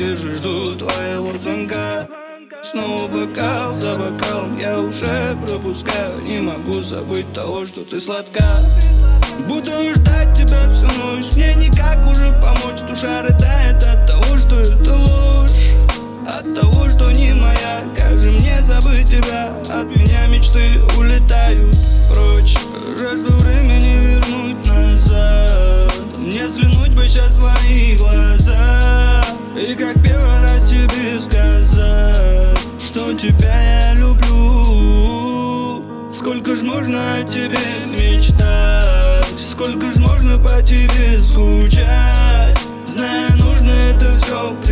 же жду твоего звонка. Снова бокал за бокалом я уже пропускаю. Не могу забыть того, что ты сладка. Буду ждать тебя всю ночь, мне никак уже помочь. Душа рыдает от того, что это ложь, от того, что не моя. Как же мне забыть тебя? От меня мечты улетают прочь. Жажду времени вернуть назад. Мне взглянуть бы сейчас в твои глаза и как первый раз тебе сказать, что тебя я люблю. Сколько ж можно о тебе мечтать, сколько ж можно по тебе скучать, зная, нужно это все